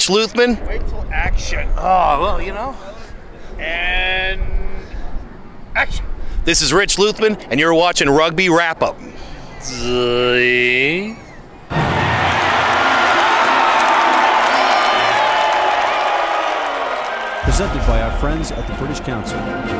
Rich Luthman. Wait till action. Oh, well, And action. This is Rich Luthman, and you're watching Rugby Wrap-Up. Presented by our friends at the British Council.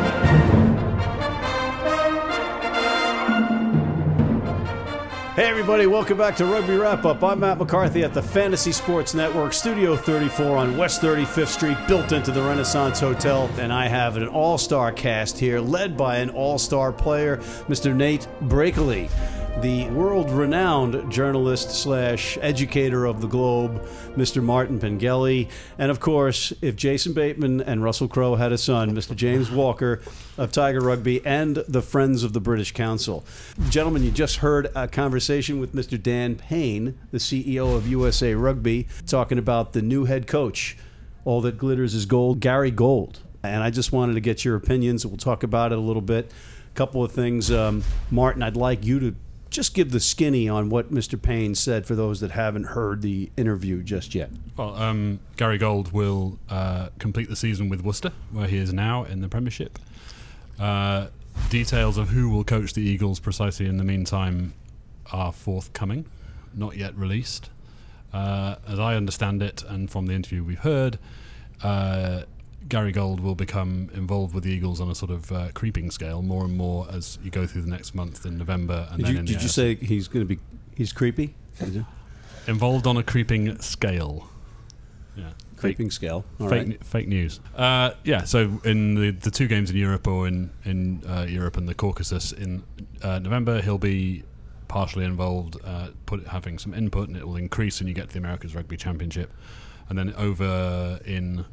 Hey everybody, welcome back to Rugby Wrap-Up. I'm Matt McCarthy at the Fantasy Sports Network, Studio 34 on West 35th Street, built into the Renaissance Hotel. And I have an all-star cast here, led by an all-star player, Mr. Nate Brakeley, the world-renowned journalist/educator of the globe, Mr. Martin Pengelly, and of course, if Jason Bateman and Russell Crowe had a son, Mr. James Walker of Tiger Rugby and the Friends of the British Council. Gentlemen, you just heard a conversation with Mr. Dan Payne, the CEO of USA Rugby, talking about the new head coach, all that glitters is gold, Gary Gold. And I just wanted to get your opinions. We'll talk about it a little bit. A couple of things. Martin, I'd like you to just give the skinny on what Mr. Payne said for those that haven't heard the interview just yet. Well, Gary Gold will complete the season with Worcester, where he is now in the Premiership. Details of who will coach the Eagles precisely in the meantime are forthcoming, not yet released. As I understand it, and from the interview we've heard, Gary Gold will become involved with the Eagles on a sort of creeping scale, more and more as you go through the next month in November. And Did you say he's creepy? Involved on a creeping scale. Yeah. Creeping scale. All right. Fake news. So in the two games in Europe or in Europe and the Caucasus in November, he'll be partially involved, having some input, and it will increase when you get to the America's Rugby Championship. And then over in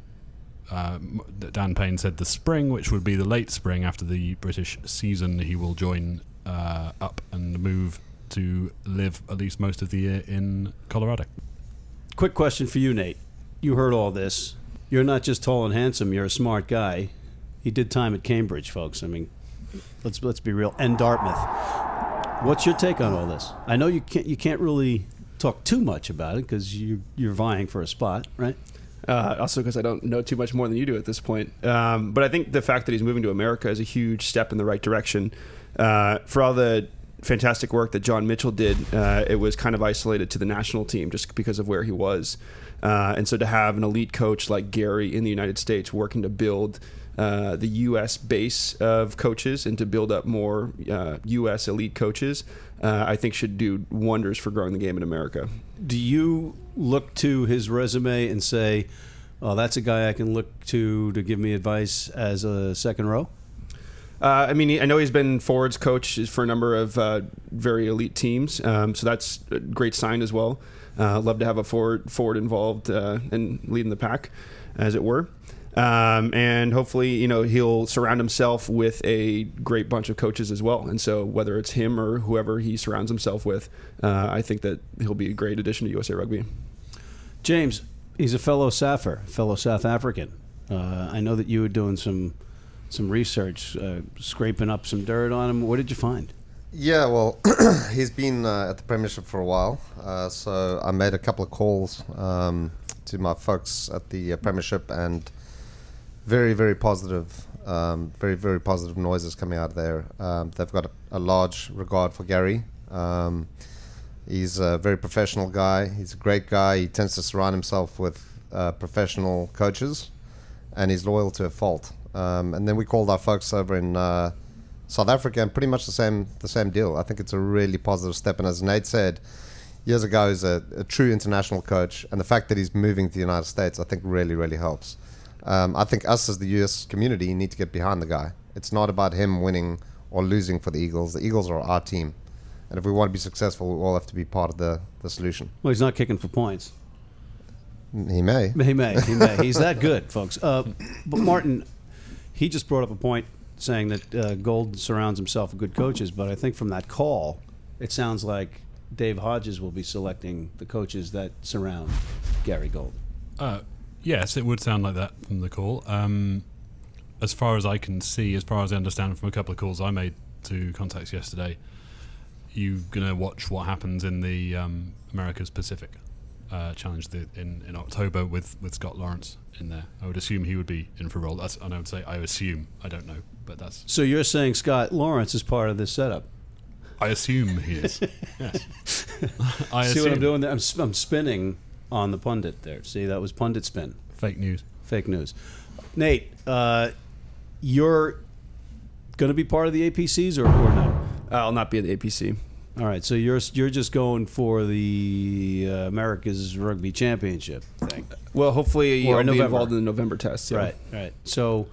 Dan Payne said the spring, which would be the late spring after the British season, he will join up and move to live at least most of the year in Colorado. Quick question for you, Nate. You heard all this. You're not just tall and handsome. You're a smart guy. He did time at Cambridge, folks. I mean, let's be real. And Dartmouth. What's your take on all this? I know you can't really talk too much about it because you're vying for a spot, right? Also because I don't know too much more than you do at this point. But I think the fact that he's moving to America is a huge step in the right direction. For all the fantastic work that John Mitchell did, it was kind of isolated to the national team just because of where he was. And so to have an elite coach like Gary in the United States working to build the U.S. base of coaches and to build up more U.S. elite coaches, I think should do wonders for growing the game in America. Do you look to his resume and say, oh, that's a guy I can look to give me advice as a second row? I know he's been forwards coach for a number of very elite teams, so that's a great sign as well. Love to have a forward involved in leading the pack, as it were. And hopefully, he'll surround himself with a great bunch of coaches as well. And so whether it's him or whoever he surrounds himself with, I think that he'll be a great addition to USA Rugby. James, he's a fellow South African. I know that you were doing some research, scraping up some dirt on him. What did you find? Yeah, well, he's been at the Premiership for a while. So I made a couple of calls to my folks at the Premiership, and very, very positive, very, very positive noises coming out of there. They've got a large regard for Gary. He's a very professional guy. He's a great guy. He tends to surround himself with professional coaches, and he's loyal to a fault. And then we called our folks over in South Africa, and pretty much the same deal. I think it's a really positive step. And as Nate said, years ago, he's a true international coach, and the fact that he's moving to the United States, I think really, really helps. I think us as the US community need to get behind the guy. It's not about him winning or losing for the Eagles. The Eagles are our team. And if we want to be successful, we all have to be part of the solution. Well, he's not kicking for points. He may. He may. He's that good, folks. But Martin, he just brought up a point saying that Gold surrounds himself with good coaches. But I think from that call, it sounds like Dave Hodges will be selecting the coaches that surround Gary Gold. Yes, it would sound like that from the call. As far as I can see, as far as I understand from a couple of calls I made to contacts yesterday, you're going to watch what happens in the Americas Pacific. challenge in October with Scott Lawrence in there. I would assume he would be in for a role. And I would say I assume. I don't know, but that's. So you're saying Scott Lawrence is part of this setup? I assume he is. Yes. I See assume. what I'm doing there? I'm spinning on the pundit there. See, that was pundit spin. Fake news. Fake news. Nate, you're going to be part of the APCs or no? I'll not be at the APC. All right, so you're just going for the America's Rugby Championship thing. Well, hopefully Or I'll be November. involved in the November test. Yeah. Right. So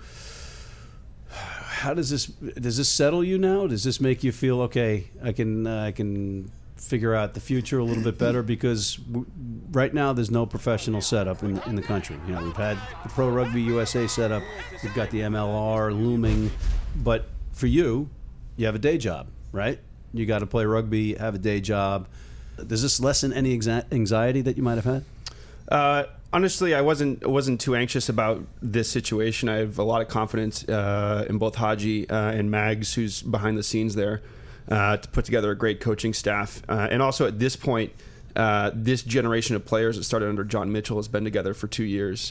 how does this settle you now? Does this make you feel okay? I can figure out the future a little bit better because right now there's no professional setup in the country. You know, we've had the Pro Rugby USA setup, we've got the MLR looming, but for you have a day job, right? You got to play rugby, have a day job. Does this lessen any anxiety that you might have had? Honestly, I wasn't too anxious about this situation. I have a lot of confidence in both Haji and Mags, who's behind the scenes there, to put together a great coaching staff. And also at this point, this generation of players that started under John Mitchell has been together for 2 years.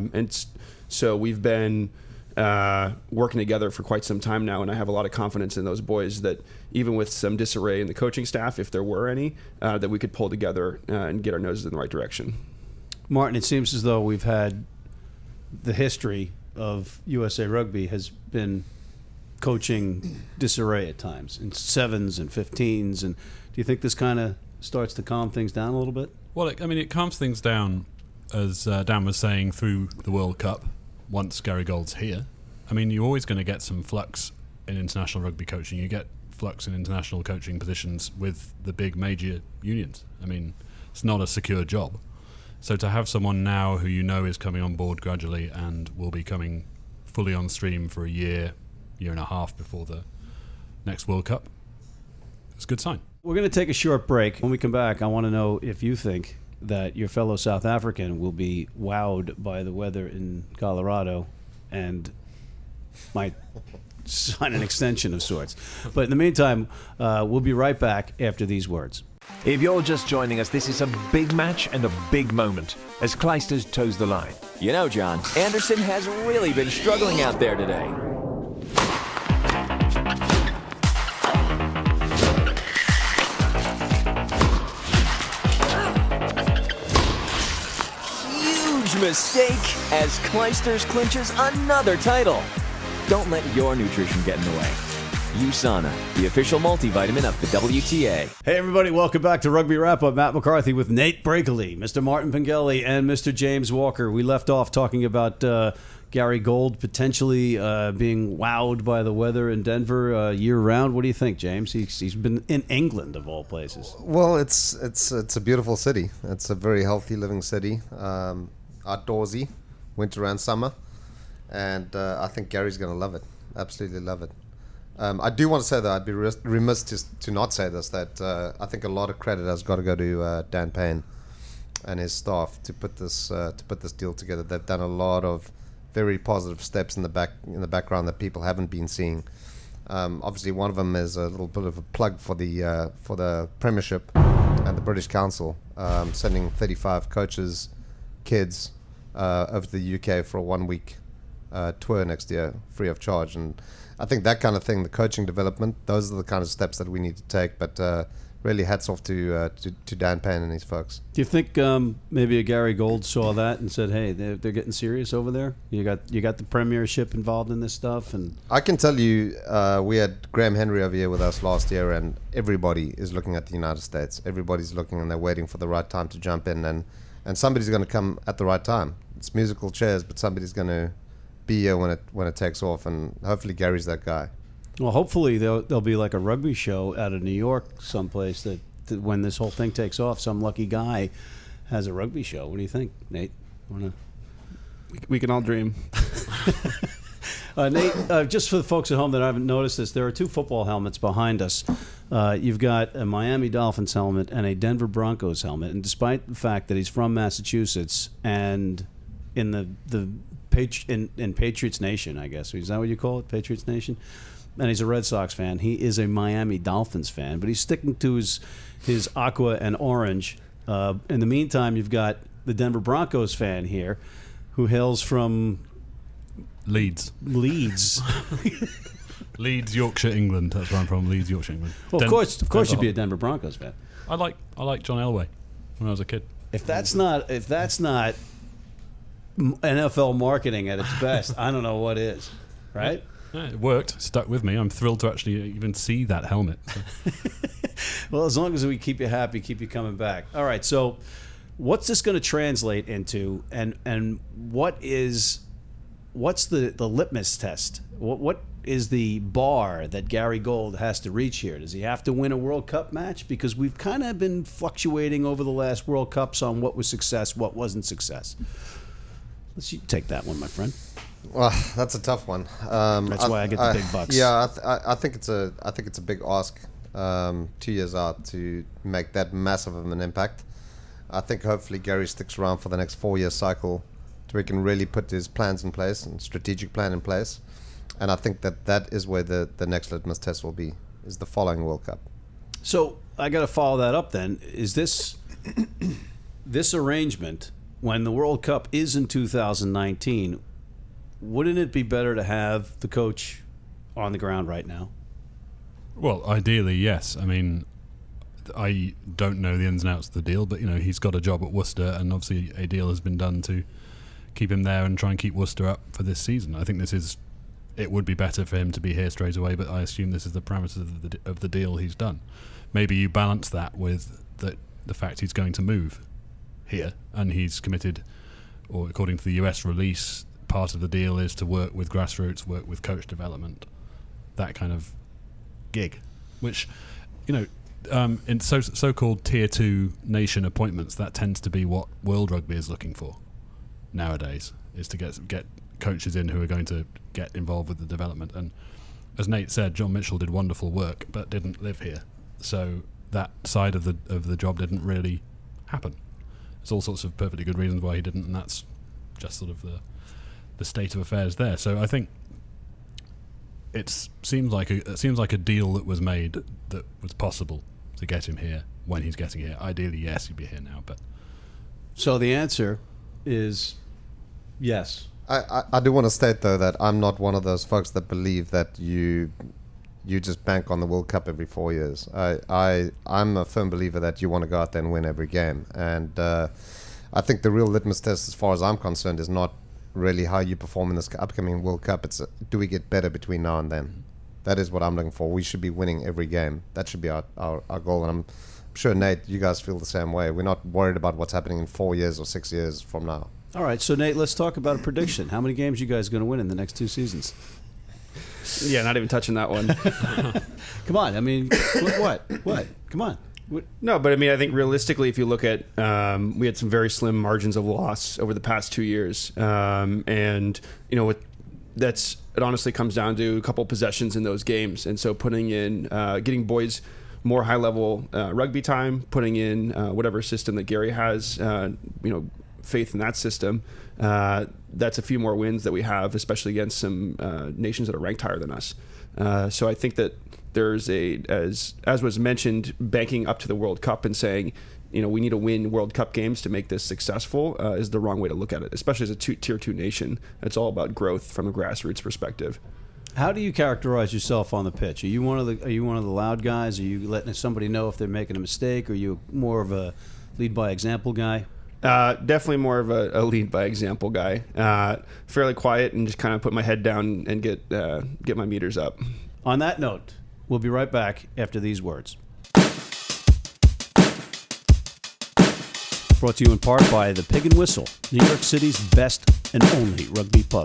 So we've been working together for quite some time now, and I have a lot of confidence in those boys that even with some disarray in the coaching staff, if there were any, that we could pull together and get our noses in the right direction. Martin, it seems as though we've had the history of USA Rugby has been coaching disarray at times in 7s and 15s. And do you think this kind of starts to calm things down a little bit? Well, it calms things down, as Dan was saying, through the World Cup once Gary Gold's here. I mean, you're always going to get some flux in international rugby coaching. You get flux in international coaching positions with the big major unions. I mean, it's not a secure job. So to have someone now who you know is coming on board gradually and will be coming fully on stream for a year and a half before the next World Cup, it's a good sign. We're going to take a short break. When we come back, I want to know if you think that your fellow South African will be wowed by the weather in Colorado and might sign an extension of sorts. But in the meantime, we'll be right back after these words. If you're just joining us, this is a big match and a big moment as Clijsters toes the line. You know, John, Anderson has really been struggling out there today. Huge mistake as Clijsters clinches another title. Don't let your nutrition get in the way. USANA, the official multivitamin of the WTA. Hey everybody, welcome back to Rugby Wrap Up. Matt McCarthy with Nate Brakeley, Mr. Martin Pengelly, and Mr. James Walker. We left off talking about Gary Gold potentially being wowed by the weather in Denver year-round. What do you think, James? He's been in England, of all places. Well, it's a beautiful city. It's a very healthy living city, outdoorsy, winter and summer, and I think Gary's going to love it. Absolutely love it. I do want to say that I'd be remiss to not say this, that I think a lot of credit has got to go to Dan Payne and his staff to put this deal together. They've done a lot of very positive steps in the background that people haven't been seeing. Obviously, one of them is a little bit of a plug for the Premiership and the British Council, sending 35 coaches, kids over to the UK for a 1-week tour next year, free of charge. And I think that kind of thing, the coaching development, those are the kind of steps that we need to take. But really, hats off to Dan Payne and his folks. Do you think maybe a Gary Gold saw that and said, "Hey, they're getting serious over there. You got the Premiership involved in this stuff"? And I can tell you, we had Graham Henry over here with us last year, and everybody is looking at the United States. Everybody's looking, and they're waiting for the right time to jump in, and somebody's going to come at the right time. It's musical chairs, but somebody's going to be here when it takes off, and hopefully Gary's that guy. well, hopefully there'll be like a rugby show out of New York someplace that when this whole thing takes off, some lucky guy has a rugby show. What do you think, Nate? We can all dream. Nate, just for the folks at home that haven't noticed this, there are two football helmets behind us. You've got a Miami Dolphins helmet and a Denver Broncos helmet. And despite the fact that he's from Massachusetts and in in Patriots Nation, I guess. Is that what you call it, Patriots Nation? And he's a Red Sox fan. He is a Miami Dolphins fan, but he's sticking to his aqua and orange In the meantime, you've got the Denver Broncos fan here who hails from Leeds. Leeds. Leeds, Yorkshire, England. That's where I'm from. Leeds, Yorkshire, England. Well, of course, you'd be a Denver Broncos fan. I like John Elway when I was a kid. If that's not NFL marketing at its best, I don't know what is. Right? Yeah, it worked. Stuck with me. I'm thrilled to actually even see that helmet. So. Well, as long as we keep you happy, keep you coming back. All right. So, what's this going to translate into, and what's the litmus test? What is the bar that Gary Gold has to reach here? Does he have to win a World Cup match? Because we've kind of been fluctuating over the last World Cups on what was success, what wasn't success. Let's take that one, my friend. Well, that's a tough one. That's why I get the big bucks. Yeah, I think it's a big ask 2 years out to make that massive of an impact. I think hopefully Gary sticks around for the next 4-year cycle, so he can really put his plans in place and strategic plan in place. And I think that is where the next litmus test will be, is the following World Cup. So I got to follow that up then. Is this arrangement, when the World Cup is in 2019, wouldn't it be better to have the coach on the ground right now? Well, ideally, yes. I mean, I don't know the ins and outs of the deal, but he's got a job at Worcester, and obviously a deal has been done to keep him there and try and keep Worcester up for this season. I think it would be better for him to be here straight away, but I assume this is the parameters of the deal he's done. Maybe you balance that with the fact he's going to move here, and he's committed, or according to the US release, part of the deal is to work with grassroots, work with coach development, that kind of gig, which, in so-called tier 2 nation appointments, that tends to be what World Rugby is looking for nowadays, is to get coaches in who are going to get involved with the development. And as Nate said, John Mitchell did wonderful work but didn't live here, so that side of the job didn't really happen. There's all sorts of perfectly good reasons why he didn't, and that's just sort of the state of affairs there. So I think it seems like a deal that was made that was possible to get him here when he's getting here. Ideally, yes, he'd be here now. But so the answer is yes. I do want to state, though, that I'm not one of those folks that believe that you just bank on the World Cup every 4 years. I'm a firm believer that you want to go out there and win every game. And I think the real litmus test, as far as I'm concerned, is not really how you perform in this upcoming World Cup. It's do we get better between now and then? That is what I'm looking for. We should be winning every game. That should be our goal. And I'm sure, Nate, you guys feel the same way. We're not worried about what's happening in 4 years or 6 years from now. All right, so Nate, let's talk about a prediction. How many games you guys going to win in the next 2 seasons? Yeah, not even touching that one. Come on, I mean, what? Come on. No, but I mean, I think realistically, if you look at, we had some very slim margins of loss over the past 2 years, and it honestly comes down to a couple possessions in those games, and so putting in, getting boys more high level rugby time, putting in whatever system that Gary has, faith in that system. That's a few more wins that we have, especially against some nations that are ranked higher than us. So I think that there's as was mentioned, banking up to the World Cup and saying, we need to win World Cup games to make this successful is the wrong way to look at it, especially as a tier 2 nation. It's all about growth from a grassroots perspective. How do you characterize yourself on the pitch? Are you one of the loud guys? Are you letting somebody know if they're making a mistake? Are you more of a lead by example guy? Definitely more of a lead by example guy. Fairly quiet and just kind of put my head down and get my meters up. On that note, we'll be right back after these words. Brought to you in part by the Pig and Whistle, New York City's best and only rugby pub.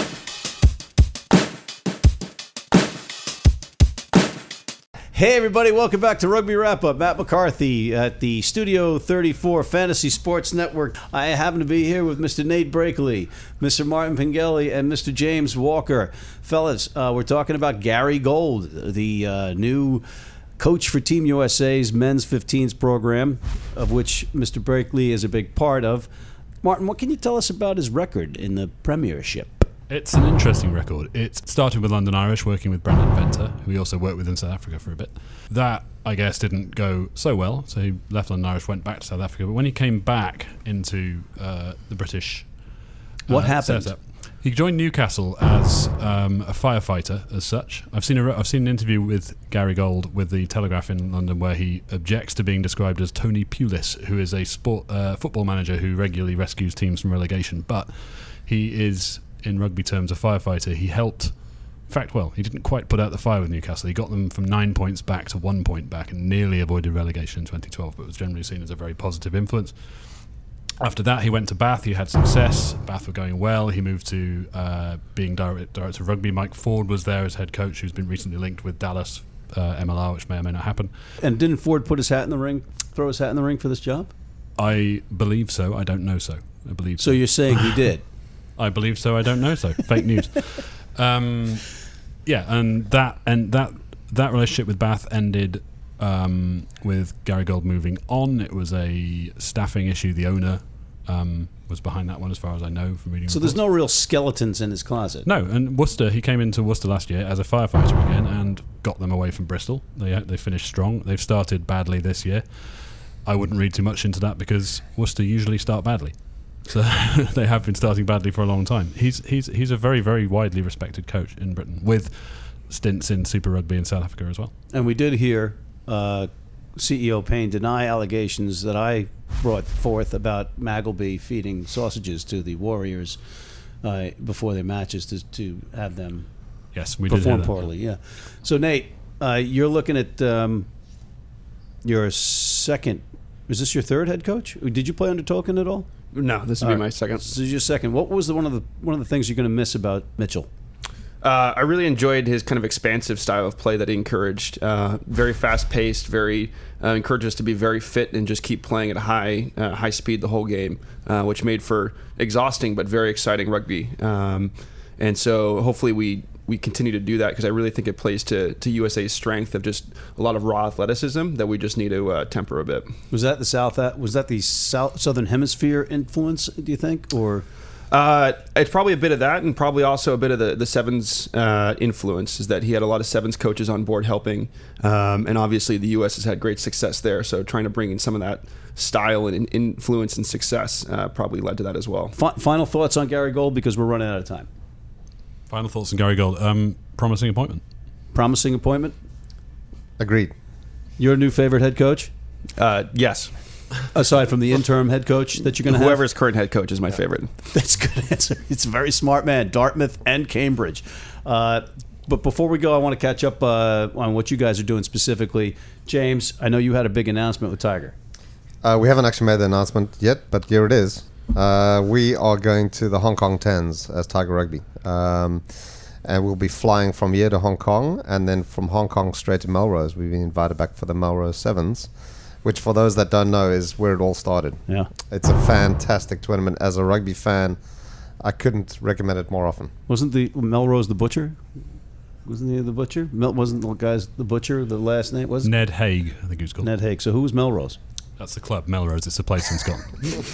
Hey everybody, welcome back to Rugby Wrap Up. Matt McCarthy at the Studio 34 Fantasy Sports Network. I happen to be here with Mr. Nate Brakeley, Mr. Martin Pengelly, and Mr. James Walker. Fellas, we're talking about Gary Gold, the new coach for Team USA's Men's 15s program, of which Mr. Brakeley is a big part of. Martin, what can you tell us about his record in the Premiership? It's an interesting record. It started with London Irish, working with Brendan Venter, who he also worked with in South Africa for a bit. That, I guess, didn't go so well, so he left London Irish, went back to South Africa. But when he came back into the British What happened? setup, he joined Newcastle as a firefighter, as such. I've seen an interview with Gary Gold with the Telegraph in London where he objects to being described as Tony Pulis, who is a football manager who regularly rescues teams from relegation. But he is, in rugby terms, a firefighter. He helped, in fact, he didn't quite put out the fire with Newcastle. He got them from 9 points back to 1 point back and nearly avoided relegation in 2012, but was generally seen as a very positive influence. After that, he went to Bath. He had success. Bath were going well. He moved to being director of rugby. Mike Ford was there as head coach, who's been recently linked with Dallas MLR, which may or may not happen. And didn't Ford put his hat in the ring, throw his hat in the ring for this job? I believe so. I don't know so. I believe so. So you're saying he did? I believe so. I don't know so. Fake news. Yeah, and that relationship with Bath ended with Gary Gold moving on. It was a staffing issue. The owner was behind that one, as far as I know from reading. So there's no real skeletons in his closet. No, and Worcester, he came into Worcester last year as a firefighter again and got them away from Bristol. They finished strong. They've started badly this year. I wouldn't read too much into that because Worcester usually start badly. So they have been starting badly for a long time. He's a very, very widely respected coach in Britain, with stints in Super Rugby in South Africa as well. And we did hear CEO Payne deny allegations that I brought forth about Magleby feeding sausages to the Warriors before their matches to have them we did perform hear that. poorly. Yeah. So Nate, you're looking at your second. Is this your third head coach? Did you play under Tolkien at all? No, this would be my second. This is your second. What was one of the things you're going to miss about Mitchell? I really enjoyed his kind of expansive style of play that he encouraged. Very fast-paced, very encouraged us to be very fit and just keep playing at high speed the whole game, which made for exhausting but very exciting rugby. And so hopefully we continue to do that, because I really think it plays to USA's strength of just a lot of raw athleticism that we just need to temper a bit. Was that the Southern Hemisphere influence, do you think, or? It's probably a bit of that, and probably also a bit of the Sevens influence, is that he had a lot of Sevens coaches on board helping, and obviously the U.S. has had great success there, so trying to bring in some of that style and influence and success probably led to that as well. Final thoughts on Gary Gold, because we're running out of time. Final thoughts on Gary Gold. Promising appointment. Promising appointment? Agreed. Your new favorite head coach? Yes. Aside from the interim head coach that you're going to have? Whoever's current head coach is my favorite. That's a good answer. It's a very smart man. Dartmouth and Cambridge. But before we go, I want to catch up on what you guys are doing specifically. James, I know you had a big announcement with Tiger. We haven't actually made the announcement yet, but here it is. We are going to the Hong Kong Tens as Tiger Rugby. And we'll be flying from here to Hong Kong, and then from Hong Kong straight to Melrose. We've been invited back for the Melrose Sevens, which, for those that don't know, is where it all started. Yeah, it's a fantastic tournament. As a rugby fan, I couldn't recommend it more often. Wasn't the Melrose the butcher? Wasn't he the butcher? Wasn't the guy's the butcher? The last name was Ned Haig, I think he was called. Ned Haig. So who was Melrose? That's the club, Melrose. It's a place in Scotland.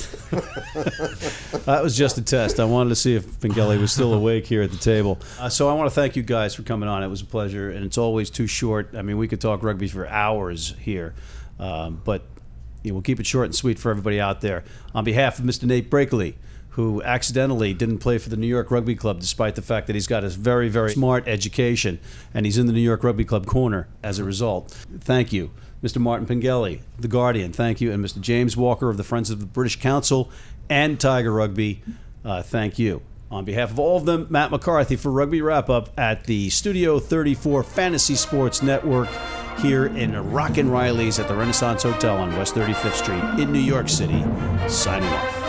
That was just a test. I wanted to see if Pengelly was still awake here at the table. So I want to thank you guys for coming on. It was a pleasure, and it's always too short. I mean, we could talk rugby for hours here, but we'll keep it short and sweet for everybody out there. On behalf of Mr. Nate Brakeley, who accidentally didn't play for the New York Rugby Club despite the fact that he's got a very, very smart education, and he's in the New York Rugby Club corner as a result. Thank you. Mr. Martin Pengelly, The Guardian, thank you. And Mr. James Walker of the Friends of the British Council and Tiger Rugby, thank you. On behalf of all of them, Matt McCarthy for Rugby Wrap-Up at the Studio 34 Fantasy Sports Network here in Rockin' Riley's at the Renaissance Hotel on West 35th Street in New York City, signing off.